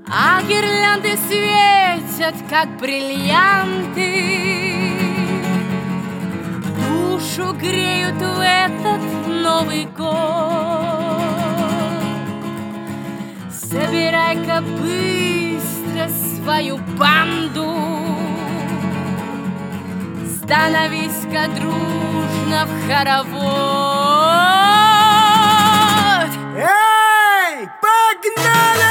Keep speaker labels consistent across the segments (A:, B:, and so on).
A: а гирлянды светят, как бриллианты, душу греют в этот Новый год. Собирай-ка быстро свою банду, становись-ка дружно в хоровод.
B: Эй, погнали!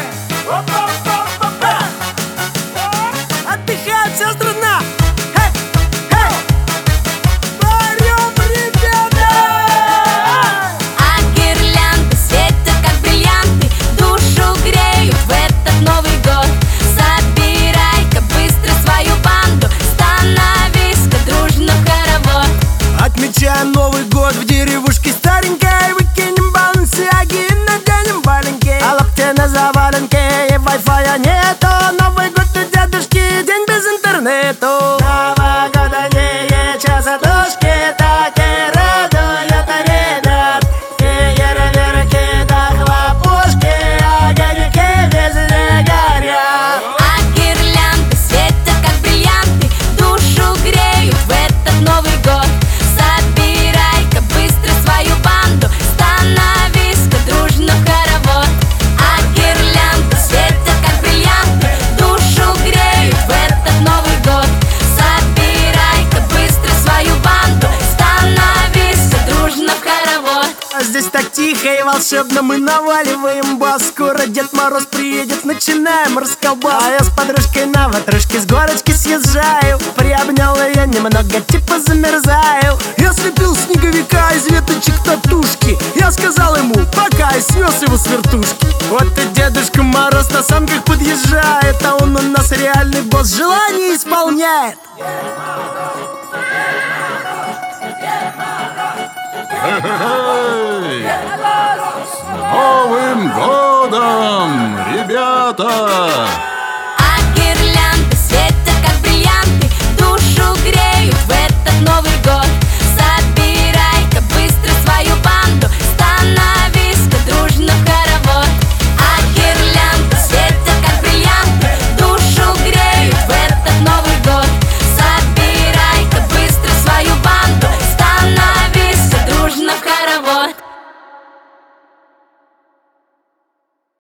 B: Отдыхает вся страна! Эй, эй! Орём, ребята!
A: А гирлянды светят, как бриллианты, душу греют в этот Новый год. Собирай-ка быстро свою банду, становись-ка дружно в хоровод.
B: Отмечаем Новый год в деревушке старенькой, выкинем балансиаги и наденем валенки, а лапти на заваленке, и вай-фая нету. Новый год у дедушки, день без интернету. Новогодние часотушки так и радуют ребят. Фейерверки да хлопушки, огоньки везде горят.
A: А гирлянды светят, как бриллианты, душу греют в этот Новый год. Собирай-ка быстро свою банду, становись-ка дружно в хоровод. А гирлянды светят, как бриллианты, душу греют в этот Новый год. Собирай-ка быстро свою банду, становись-ка дружно в хоровод.
B: А здесь так тихо и волшебно, мы наваливаем бас. Скоро Дед Мороз приедет, начинаем расколбас. А я с подружкой на ватрушке с горочки съезжаю. Приобнял ее немного, типа замерзаю. Я слепил снеговика из веточек татушки. Я сказал ему пока и снес его с вертушки. Вот и Дедушка Мороз на санках подъезжает, а он у нас реальный босс, желание исполняет.
C: Эй! С Новым годом, ребята!